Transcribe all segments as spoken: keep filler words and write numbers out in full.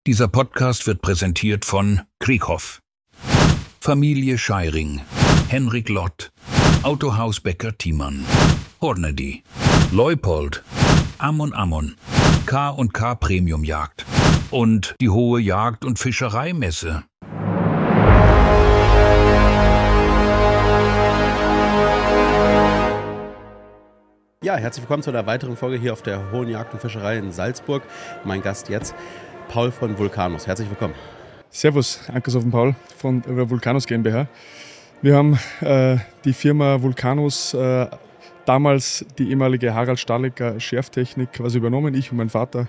Dieser Podcast wird präsentiert von Krieghoff, Familie Scheiring, Henrik Lott, Autohaus Becker Thiemann, Hornady, Leupold, Ammon Ammon, K und K Premium Jagd und die Hohe Jagd- und Fischereimesse. Ja, herzlich willkommen zu einer weiteren Folge hier auf der Hohen Jagd und Fischerei in Salzburg. Mein Gast jetzt, Paul von Vulcanus. Herzlich willkommen. Servus, Ankershofen Paul von der Vulcanus GmbH. Wir haben äh, die Firma Vulcanus, äh, damals die ehemalige Harald Stahlecker Schärftechnik, quasi übernommen, ich und mein Vater.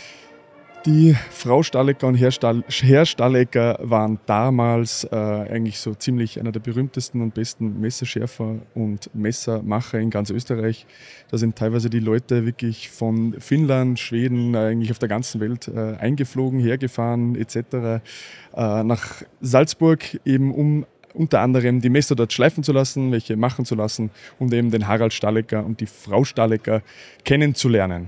Die Frau Stahlecker und Herr, Stahl, Herr Stahlecker waren damals äh, eigentlich so ziemlich einer der berühmtesten und besten Messerschärfer und Messermacher in ganz Österreich. Da sind teilweise die Leute wirklich von Finnland, Schweden, äh, eigentlich auf der ganzen Welt äh, eingeflogen, hergefahren et cetera äh, nach Salzburg, eben um unter anderem die Messer dort schleifen zu lassen, welche machen zu lassen und eben den Harald Stahlecker und die Frau Stahlecker kennenzulernen.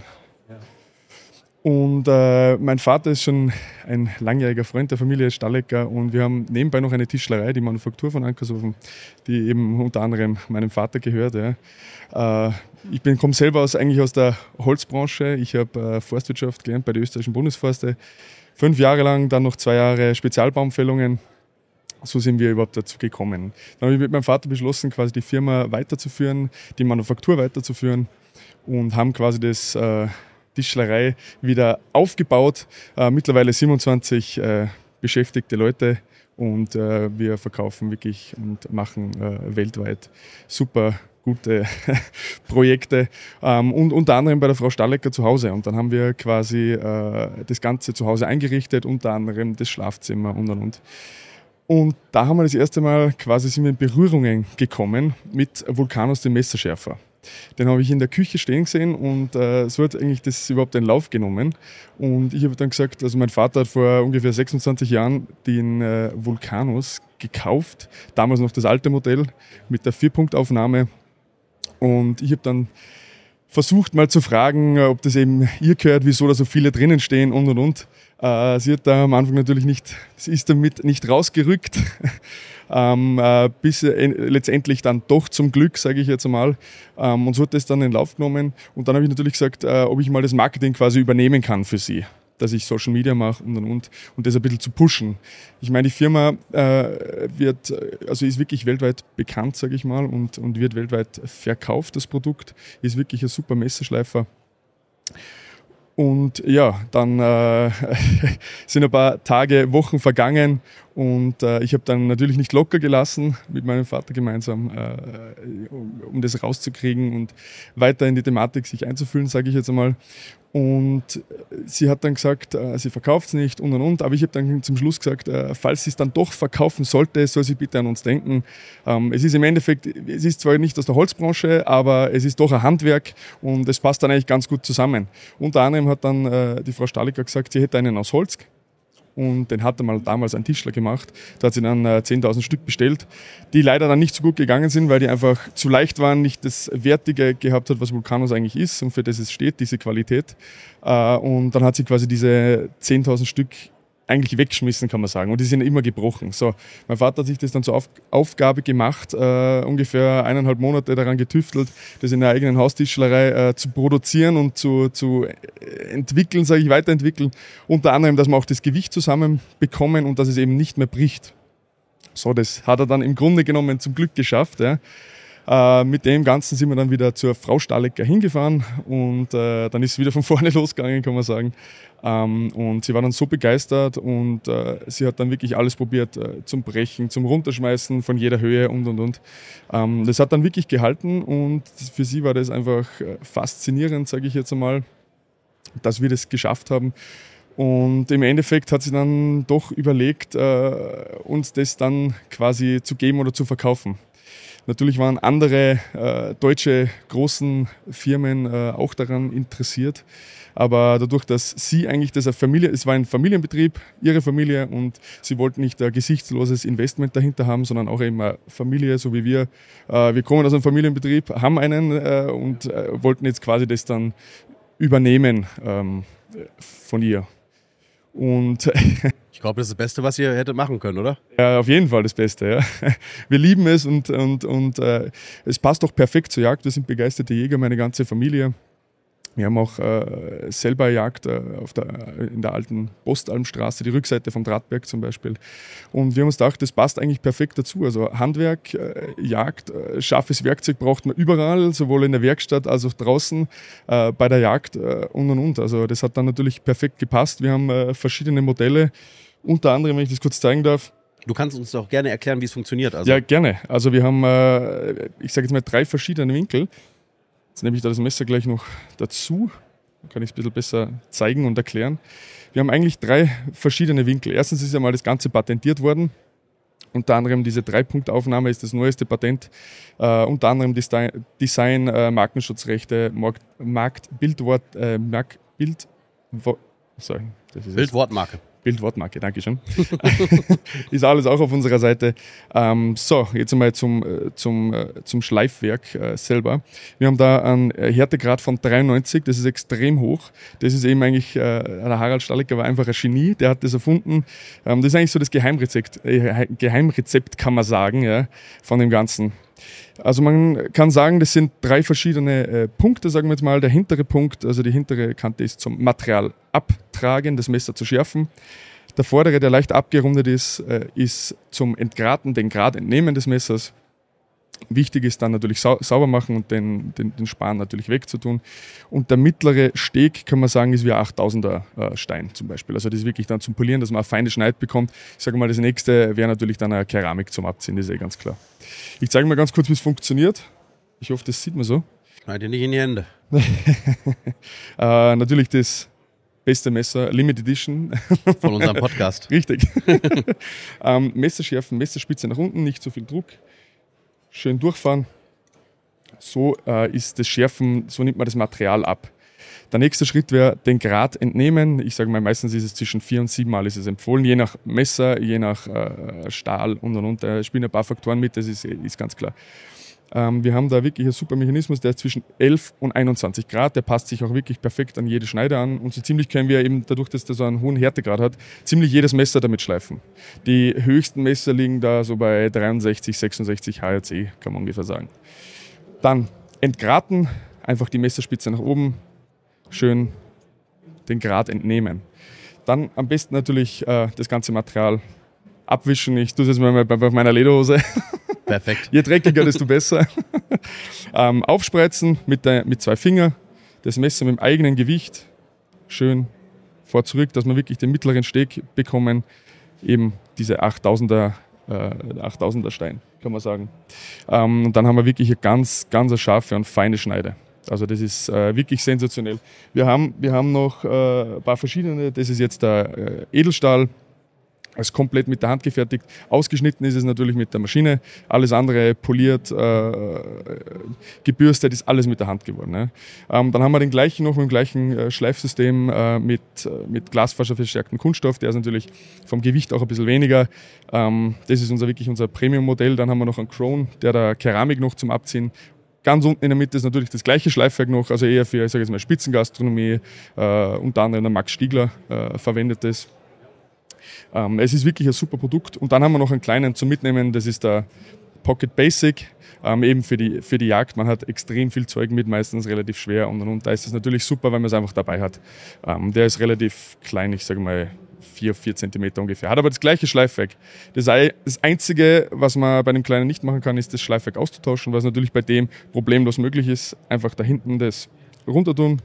Und äh, mein Vater ist schon ein langjähriger Freund der Familie Stahlecker und wir haben nebenbei noch eine Tischlerei, die Manufaktur von Ankershofen, die eben unter anderem meinem Vater gehört. Ja. Äh, ich bin, komme selber aus, eigentlich aus der Holzbranche. Ich habe äh, Forstwirtschaft gelernt bei der österreichischen Bundesforste. Fünf Jahre lang, dann noch zwei Jahre Spezialbaumfällungen. So sind wir überhaupt dazu gekommen. Dann habe ich mit meinem Vater beschlossen, quasi die Firma weiterzuführen, die Manufaktur weiterzuführen und haben quasi das äh, Tischlerei wieder aufgebaut. Äh, mittlerweile siebenundzwanzig äh, beschäftigte Leute und äh, wir verkaufen wirklich und machen äh, weltweit super gute Projekte ähm, und unter anderem bei der Frau Stahlecker zu Hause. Und dann haben wir quasi äh, das Ganze zu Hause eingerichtet, unter anderem das Schlafzimmer und und und. Und da haben wir das erste Mal quasi sind wir in Berührungen gekommen mit Vulcanus, dem Messerschärfer. Den habe ich in der Küche stehen gesehen und äh, so hat eigentlich das überhaupt einen Lauf genommen. Und ich habe dann gesagt, also mein Vater hat vor ungefähr sechsundzwanzig Jahren den äh, Vulcanus gekauft, damals noch das alte Modell mit der Vierpunktaufnahme. Und ich habe dann versucht mal zu fragen, ob das eben ihr gehört, wieso da so viele drinnen stehen und und und. Äh, sie hat da am Anfang natürlich nicht, sie ist damit nicht rausgerückt. Ähm, äh, bis äh, letztendlich dann doch zum Glück, sage ich jetzt einmal. Ähm, und so hat das dann in den Lauf genommen. Und dann habe ich natürlich gesagt, äh, ob ich mal das Marketing quasi übernehmen kann für sie. Dass ich Social Media mache und und und. Und das ein bisschen zu pushen. Ich meine, die Firma äh, wird, also ist wirklich weltweit bekannt, sage ich mal, und, und wird weltweit verkauft, das Produkt. Ist wirklich ein super Messerschleifer. Und ja, dann äh, sind ein paar Tage, Wochen vergangen und äh, ich habe dann natürlich nicht locker gelassen mit meinem Vater gemeinsam, äh, um, um das rauszukriegen und weiter in die Thematik sich einzufühlen, sage ich jetzt einmal. Und sie hat dann gesagt, äh, sie verkauft es nicht und und und, aber ich habe dann zum Schluss gesagt, äh, falls sie es dann doch verkaufen sollte, soll sie bitte an uns denken. Ähm, es ist im Endeffekt, es ist zwar nicht aus der Holzbranche, aber es ist doch ein Handwerk und es passt dann eigentlich ganz gut zusammen. Unter anderem hat dann äh, die Frau Stahlecker gesagt, sie hätte einen aus Holz. Und den hatte mal damals ein Tischler gemacht. Da hat sie dann äh, zehntausend Stück bestellt, die leider dann nicht so gut gegangen sind, weil die einfach zu leicht waren, nicht das Wertige gehabt hat, was Vulcanus eigentlich ist und für das es steht, diese Qualität. Äh, und dann hat sie quasi diese zehntausend Stück eigentlich weggeschmissen, kann man sagen. Und die sind immer gebrochen. So, mein Vater hat sich das dann zur Auf- Aufgabe gemacht, äh, ungefähr eineinhalb Monate daran getüftelt, das in der eigenen Haustischlerei äh, zu produzieren und zu, zu entwickeln, sage ich, weiterentwickeln. Unter anderem, dass wir auch das Gewicht zusammenbekommen und dass es eben nicht mehr bricht. So, das hat er dann im Grunde genommen zum Glück geschafft. Ja. Äh, mit dem Ganzen sind wir dann wieder zur Frau Stahlecker hingefahren und äh, dann ist es wieder von vorne losgegangen, kann man sagen. Ähm, und sie war dann so begeistert und äh, sie hat dann wirklich alles probiert, äh, zum Brechen, zum Runterschmeißen von jeder Höhe und und und. Ähm, das hat dann wirklich gehalten und für sie war das einfach äh, faszinierend, sage ich jetzt einmal, dass wir das geschafft haben. Und im Endeffekt hat sie dann doch überlegt, äh, uns das dann quasi zu geben oder zu verkaufen. Natürlich waren andere äh, deutsche großen Firmen äh, auch daran interessiert, aber dadurch, dass sie eigentlich das eine Familie, es war ein Familienbetrieb, ihre Familie und sie wollten nicht ein gesichtsloses Investment dahinter haben, sondern auch eben eine Familie, so wie wir. Äh, wir kommen aus einem Familienbetrieb, haben einen äh, und äh, wollten jetzt quasi das dann übernehmen ähm, von ihr. Und ich glaube, das ist das Beste, was ihr hättet machen können, oder? Ja, auf jeden Fall das Beste. Ja. Wir lieben es und, und, und äh, es passt auch perfekt zur Jagd. Wir sind begeisterte Jäger, meine ganze Familie. Wir haben auch äh, selber Jagd äh, auf der, in der alten Postalmstraße, die Rückseite vom Drahtberg zum Beispiel. Und wir haben uns gedacht, das passt eigentlich perfekt dazu. Also Handwerk, äh, Jagd, äh, scharfes Werkzeug braucht man überall, sowohl in der Werkstatt als auch draußen äh, bei der Jagd äh, und und und. Also das hat dann natürlich perfekt gepasst. Wir haben äh, verschiedene Modelle, unter anderem, wenn ich das kurz zeigen darf. Du kannst uns doch gerne erklären, wie es funktioniert. Also. Ja, gerne. Also wir haben, äh, ich sage jetzt mal, drei verschiedene Winkel. Jetzt nehme ich da das Messer gleich noch dazu. Dann kann ich es ein bisschen besser zeigen und erklären. Wir haben eigentlich drei verschiedene Winkel. Erstens ist einmal das Ganze patentiert worden. Unter anderem diese Drei-Punkt-Aufnahme ist das neueste Patent. Uh, unter anderem Design, Design uh, Markenschutzrechte, Markt, Markt Bildwort, äh, Markt, Bild, wo, sorry, das ist Bildwortmarke. Bildwortmarke, danke schön. Ist alles auch auf unserer Seite. Ähm, so, jetzt einmal zum, zum, zum Schleifwerk äh, selber. Wir haben da einen Härtegrad von dreiundneunzig, das ist extrem hoch. Das ist eben eigentlich, äh, der Harald Stahlecker war einfach ein Genie, der hat das erfunden. Ähm, das ist eigentlich so das Geheimrezept, äh, Geheimrezept kann man sagen, ja, von dem Ganzen. Also man kann sagen, das sind drei verschiedene äh, Punkte, sagen wir jetzt mal. Der hintere Punkt, also die hintere Kante ist zum Material abtragen, das Messer zu schärfen. Der vordere, der leicht abgerundet ist, äh, ist zum Entgraten, den Grad entnehmen des Messers. Wichtig ist dann natürlich sau- sauber machen und den, den, den Span natürlich wegzutun. Und der mittlere Steg, kann man sagen, ist wie ein achttausender äh, Stein zum Beispiel. Also das ist wirklich dann zum Polieren, dass man eine feine Schneid bekommt. Ich sage mal, das nächste wäre natürlich dann eine Keramik zum Abziehen, das ist eh ganz klar. Ich zeige mal ganz kurz, wie es funktioniert. Ich hoffe, das sieht man so. Schneid dir nicht in die Hände. äh, natürlich das beste Messer, Limited Edition. Von unserem Podcast. Richtig. ähm, Messer schärfen, Messerspitze nach unten, nicht so viel Druck. Schön durchfahren. So äh, ist das Schärfen, so nimmt man das Material ab. Der nächste Schritt wäre den Grad entnehmen. Ich sage mal, meistens ist es zwischen vier und sieben Mal ist es empfohlen, je nach Messer, je nach äh, Stahl und und und. Da spielen ein paar Faktoren mit, das ist, ist ganz klar. Ähm, wir haben da wirklich einen super Mechanismus, der ist zwischen elf und einundzwanzig Grad, der passt sich auch wirklich perfekt an jede Schneide an und so ziemlich können wir eben, dadurch, dass der so einen hohen Härtegrad hat, ziemlich jedes Messer damit schleifen. Die höchsten Messer liegen da so bei dreiundsechzig, sechsundsechzig H R C, kann man ungefähr sagen. Dann entgraten, einfach die Messerspitze nach oben, schön den Grad entnehmen. Dann am besten natürlich äh, das ganze Material abwischen. Ich tue es jetzt mal bei, bei meiner Lederhose. Perfekt. Je dreckiger, desto besser. ähm, aufspreizen mit, der, mit zwei Fingern, das Messer mit dem eigenen Gewicht schön vor zurück, dass wir wirklich den mittleren Steg bekommen. Eben diese achttausender, äh, achttausender Stein, kann man sagen. Ähm, und dann haben wir wirklich eine ganz, ganz eine scharfe und feine Schneide. Also das ist äh, wirklich sensationell. Wir haben, wir haben noch äh, ein paar verschiedene, das ist jetzt der äh, Edelstahl. ist komplett mit der Hand gefertigt. Ausgeschnitten ist es natürlich mit der Maschine. Alles andere poliert, äh, gebürstet, ist alles mit der Hand geworden. Ne? Ähm, dann haben wir den gleichen noch mit dem gleichen äh, Schleifsystem äh, mit, äh, mit glasfaserverstärktem Kunststoff. Der ist natürlich vom Gewicht auch ein bisschen weniger. Ähm, das ist unser, wirklich unser Premium-Modell. Dann haben wir noch einen Krone, der da Keramik noch zum Abziehen. Ganz unten in der Mitte ist natürlich das gleiche Schleifwerk noch, also eher für, ich sage jetzt mal, Spitzengastronomie, äh, unter anderem der Max Stiegler äh, verwendet das. Ähm, es ist wirklich ein super Produkt. Und dann haben wir noch einen kleinen zum Mitnehmen, das ist der Pocket Basic, ähm, eben für die, für die Jagd. Man hat extrem viel Zeug mit, meistens relativ schwer und, und da ist es natürlich super, weil man es einfach dabei hat. Ähm, der ist relativ klein, ich sage mal vier, vier Zentimeter ungefähr. Hat aber das gleiche Schleifwerk. Das, das Einzige, was man bei dem Kleinen nicht machen kann, ist das Schleifwerk auszutauschen, was natürlich bei dem problemlos möglich ist. Einfach da hinten das runter tun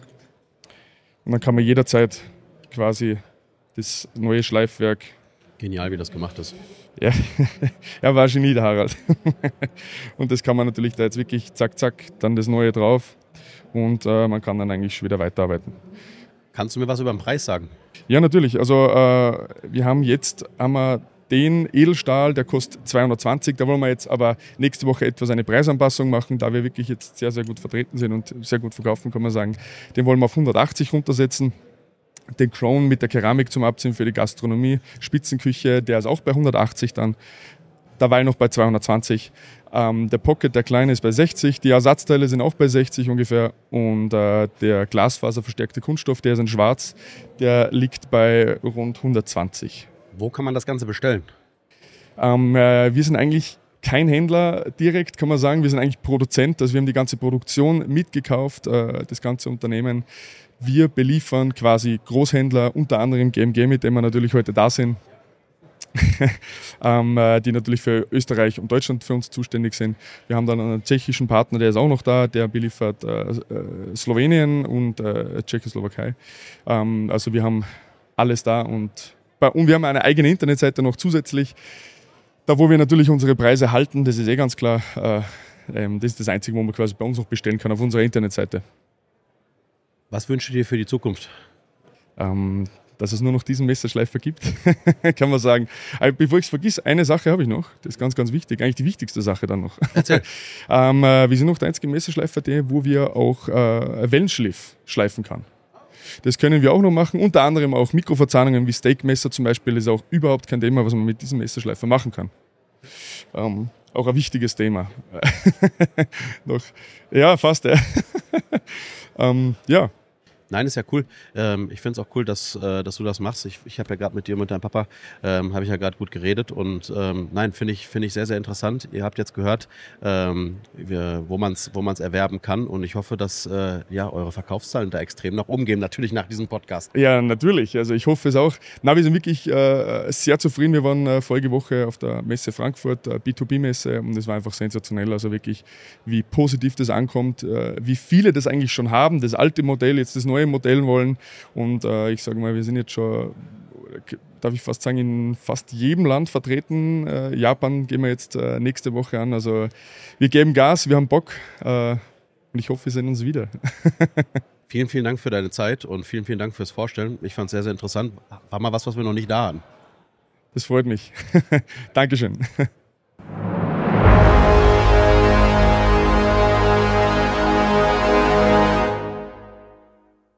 und dann kann man jederzeit quasi das neue Schleifwerk. Genial, wie das gemacht ist. Ja, er war Genie, der Harald. Und das kann man natürlich da jetzt wirklich zack, zack, dann das neue drauf und äh, man kann dann eigentlich schon wieder weiterarbeiten. Kannst du mir was über den Preis sagen? Ja, natürlich. Also äh, wir haben jetzt haben wir den Edelstahl, der kostet zweihundertzwanzig. Da wollen wir jetzt aber nächste Woche etwas eine Preisanpassung machen, da wir wirklich jetzt sehr, sehr gut vertreten sind und sehr gut verkaufen, kann man sagen. Den wollen wir auf hundertachtzig runtersetzen. Den Krone mit der Keramik zum Abziehen für die Gastronomie, Spitzenküche, der ist auch bei hundertachtzig dann, derweil noch bei zweihundertzwanzig. Ähm, der Pocket, der kleine, ist bei sechzig, die Ersatzteile sind auch bei sechzig ungefähr und äh, der glasfaserverstärkte Kunststoff, der ist in schwarz, der liegt bei rund hundertzwanzig. Wo kann man das Ganze bestellen? Ähm, äh, wir sind eigentlich kein Händler direkt, kann man sagen, wir sind eigentlich Produzent, also wir haben die ganze Produktion mitgekauft, äh, das ganze Unternehmen. Wir beliefern quasi Großhändler, unter anderem G M G, mit dem wir natürlich heute da sind. ähm, die natürlich für Österreich und Deutschland für uns zuständig sind. Wir haben dann einen tschechischen Partner, der ist auch noch da, der beliefert äh, äh, Slowenien und äh, Tschechoslowakei. Ähm, also wir haben alles da und, und wir haben eine eigene Internetseite noch zusätzlich, da wo wir natürlich unsere Preise halten, das ist eh ganz klar. Äh, ähm, das ist das Einzige, wo man quasi bei uns noch bestellen kann, auf unserer Internetseite. Was wünschst du dir für die Zukunft? Ähm, dass es nur noch diesen Messerschleifer gibt, kann man sagen. Aber bevor ich es vergesse, eine Sache habe ich noch, das ist ganz, ganz wichtig, eigentlich die wichtigste Sache dann noch. ähm, äh, wir sind noch der einzige Messerschleifer, der, wo wir auch äh, Wellenschliff schleifen kann. Das können wir auch noch machen, unter anderem auch Mikroverzahnungen wie Steakmesser zum Beispiel, ist auch überhaupt kein Thema, was man mit diesem Messerschleifer machen kann. Ähm, auch ein wichtiges Thema. noch, ja, fast. Ja. ähm, ja. Nein, ist ja cool. Ähm, ich finde es auch cool, dass, äh, dass du das machst. Ich, ich habe ja gerade mit dir und mit deinem Papa, ähm, habe ich ja gerade gut geredet und ähm, nein, finde ich, find ich sehr, sehr interessant. Ihr habt jetzt gehört, ähm, wir, wo man es wo man's erwerben kann und ich hoffe, dass äh, ja, eure Verkaufszahlen da extrem nach oben gehen, natürlich nach diesem Podcast. Ja, natürlich. Also ich hoffe es auch. Na, wir sind wirklich äh, sehr zufrieden. Wir waren äh, vorige Woche auf der Messe Frankfurt, äh, B zwei B-Messe und es war einfach sensationell. Also wirklich, wie positiv das ankommt, äh, wie viele das eigentlich schon haben, das alte Modell, jetzt das neue Modell wollen und äh, ich sage mal, wir sind jetzt schon, darf ich fast sagen, in fast jedem Land vertreten. Äh, Japan gehen wir jetzt äh, nächste Woche an, also wir geben Gas, wir haben Bock äh, und ich hoffe, wir sehen uns wieder. Vielen, vielen Dank für deine Zeit und vielen, vielen Dank fürs Vorstellen. Ich fand es sehr, sehr interessant. War mal was, was wir noch nicht da hatten. Das freut mich. Dankeschön.